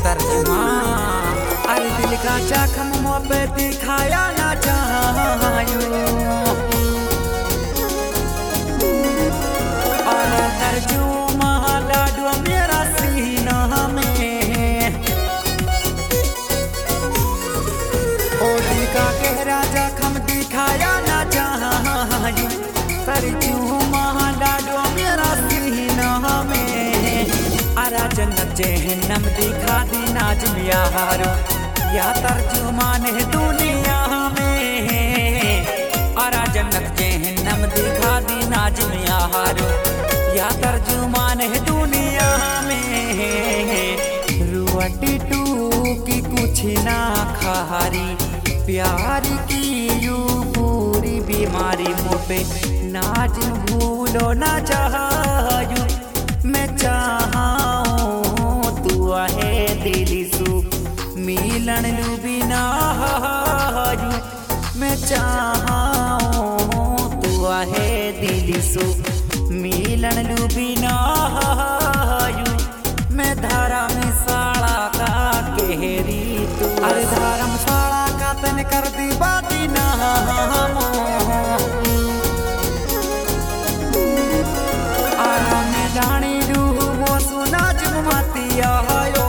तर्जुमा। अरे दिल का जख्म मुँह पे दिखाया ना चाहूं, और तर्जुमा लाडू मेरा सीना में। और दिल का गहरा जख्म दिखाया ना चाहूं, तर्जुमा लाडू मेरा सीना में। अरा जन्नत जहन्नम दिखा दी नाज़िम यारो, या तर्जुमान है दुनिया में। अरा जन्नत जहन्नम दिखा दी नाज़िम यारो, या तर्जुमान है दुनिया में। रुअटी टू की कुछ ना खारी, प्यार की यू पूरी बीमारी। मुँह पे नाज़िम भूलो ना चाहूं, मैं चाहूं तू आहे दिली सु मिलन लू बिना। मैं चाहूं तू आहे दिली सु मिलन लू बिना। मैं धर्मशाला का केहरी तू, अरे धर्मशाला का तन कर दी बाती ना। जानी रूह मो सुना जुमाती आयो,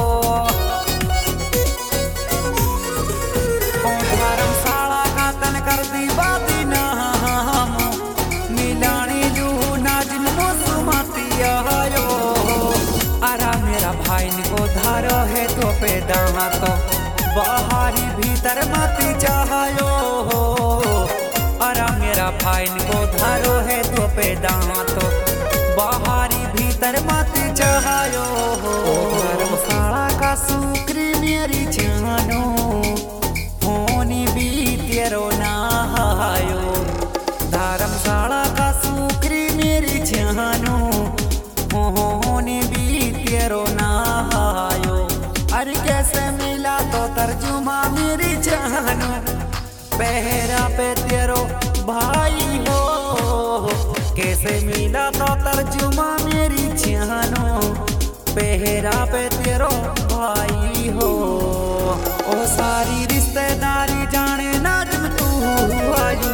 धर्मशाला का तन कर दी बाती नाम। मिलानी रूह नाजिम मो सुमाती आयो। अरा मेरा भाई को धारो है तो पैदा तो बाहरी भीतर मती चाहो। अरा मेरा भाई को धारो है तो पैदा तो बाहरी भीतर मत चाहो। धर्मशाला का शुक्र मेरी जानो, होनी भी तेरो ना आयो। धर्मशाला का शुक्र मेरी जानो, होनी भी तेरो ना आयो। अरे कैसे मिला तो तर्जुमा मेरी जानो, पहरा पे तेरो भाई हो। कैसे मिला तो तर्जुमा मेरी जानो, पहरा पे तेरो भाई हो। ओ सारी रिश्तेदारी जाने नाज़िम तू आयू,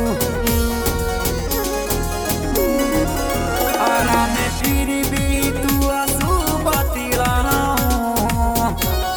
आरा में फिर भी तू आंसू बाती लाऊं।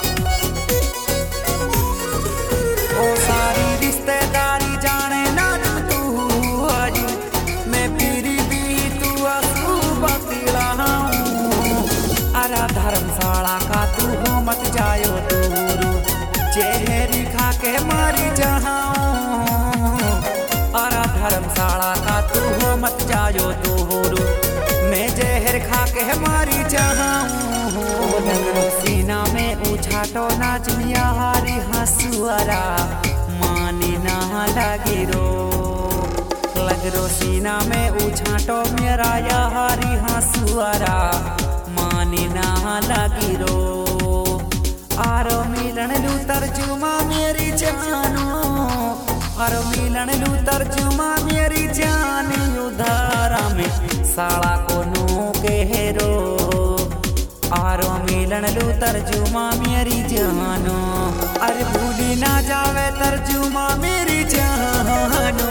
ओ सारी रिश्तेदारी जाने नाज़िम तू आयू, मैं फिर भी तू आंसू बाती लाऊं। अरा धर्मशाला का तू हो मत जायो दूर, जहरी खा के मारी जाऊं। अरा धर्मशाला का तू हो मत जायो दूर, मैं जहर खा के मारी जाऊं। सीना में उछाटो नाज़िम यारी हंसुआरा, मानी ना लगी रो। लग रो सीना में उछाटो मेरा यारी हंसुआरा, मानी ना लगी रो। आरो मिलन लू तर्जुमा मेरी जानो, आरो मिलन लू तर्जुमा मेरी जान। उधारा में साला को नू केरो, आरो मिलन लू तर्जुमा मेरी जानो। अरे भूली ना जावे तर्जुमा मेरी जानो।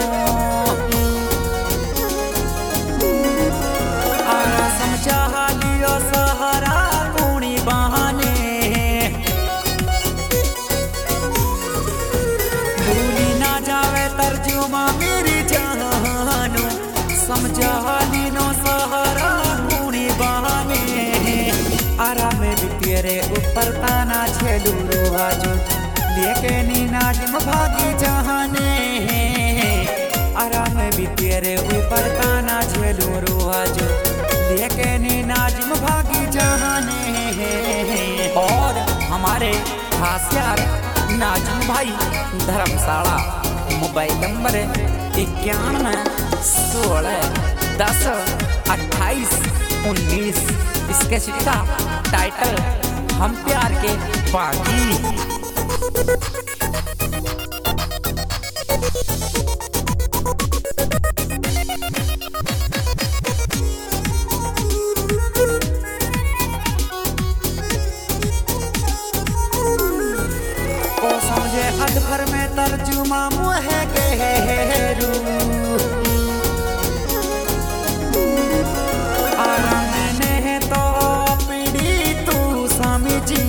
आरा समझा लियो सहारा कूणी बहाने, भूली ना जावे तर्जुमा मेरी जानो। समझा लीनो सहारा कूणी बहाने। आरा में भी तेरे ऊपर ताना झेलू रोहाजू, लेकिन नाज़िम भागी जहाने। आरा में भी तेरे ऊपर ताना झेलू रोहाजू, लेकिन नाज़िम भागी जहाने। और हमारे खास यार नाज़िम भाई धर्मशाला, मोबाइल नंबर 91 16 10 28 19। इसके का टाइटल हम प्यार के बागी। अधभर में तर्जुमा मुहे गेरू आराम ने तो पीड़ी तू समझी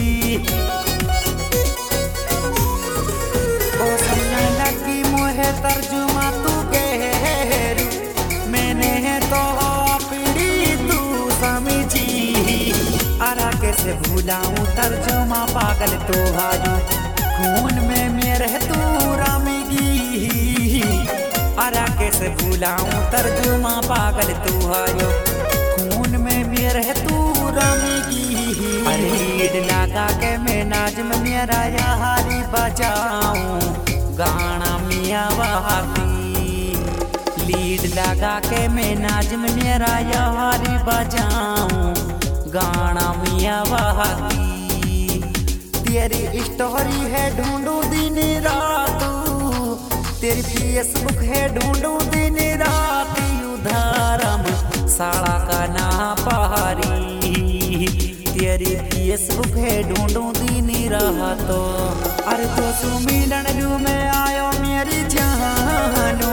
ओ सुनने लगी मुहे तर्जुमा तू गेरू मैंने तो पीड़ी तू समझी अरा कैसे भूलाऊं तर्जुमा पागल तो हाजू खून में मेरे तू रामगी अरा कैसे भूलाऊं तर्जुमा पागल तू हाजो खून में मेरे तू रामगी लीड लगा के मैं नाज़म मेरा यारी बजाऊं गाना मियाँ वहाती लीड लगा के मैं नाज़म मेरा यारी बजाऊं गाना मियाँ वहाती तेरी स्टोरी है ढूंढूं दिन रात तेरी फेसबुक है ढूंढूं दिन रात उधारम साड़ा का ना पहाड़ी तेरी फेसबुक है ढूंढूं दिन रात अरे तो सुमिलन लू में आयो मेरी जानो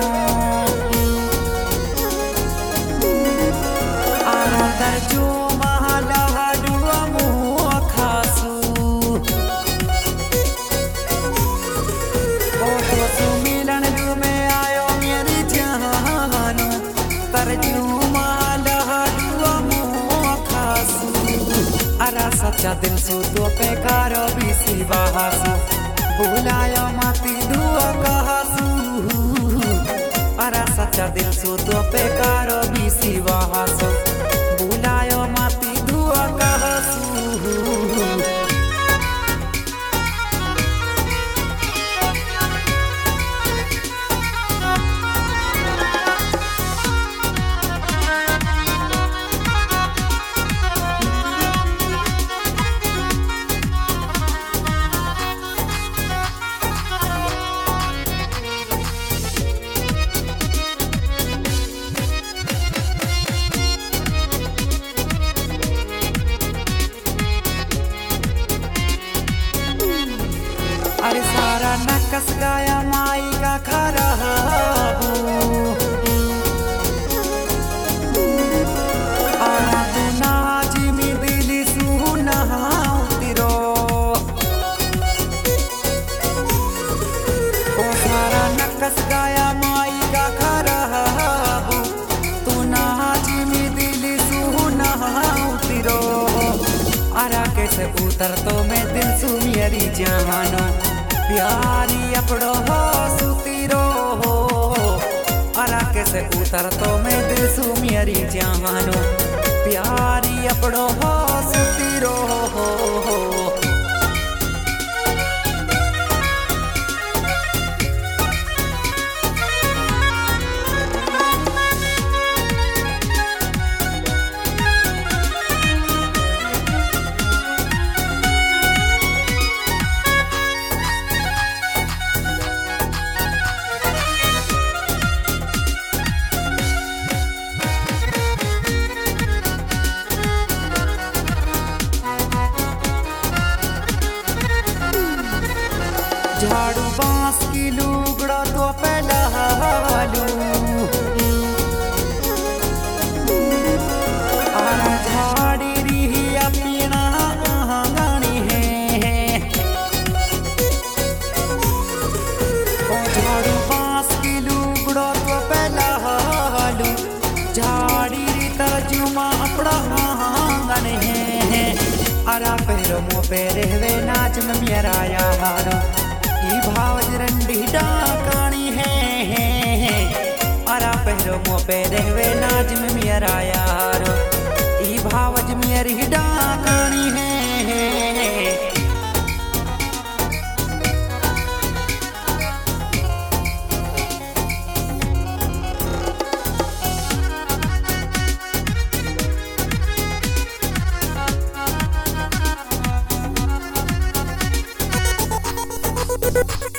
आरा दर्जो सच्चा दिल सो तो पे कारो बीसी बहासू बुलायो माती दुआ कहासू अरा सच्चा दिल सो तो पे कारो बीसी बहासू बुलायो माती दुआ कहासू अरे सारा नकस गाया माई का खराबू आरा तू नाजिमी दिली सुना तिरो ओ सारा नकस गाया माई का खराबू तू नाजिमी दिली सुना तिरो अरा कैसे उतर तो मैं दिल सु मेरी जानो प्यारी अपड़ो हो सुतीरो हो अरा कैसे उतर तो मैं दिल सु मेरी जानो प्यारी अपड़ो हो सुतीरो हो झाड़ू बांस की लुगड़ा तो पहला हालू आरा झाड़ी रही अपना आंगनी है ओ झाड़ू बांस की लुगड़ा तो पहला हालू झाड़ी री तर्जुमा अपना आंगन है अरा पैरों मुँह पे रहवे नाच में मेरा यारो भावज रंडी डाकानी है अरा पहरो मो पे रहवे नाज में मेरा यारो ई भावज मेरी डाकानी है You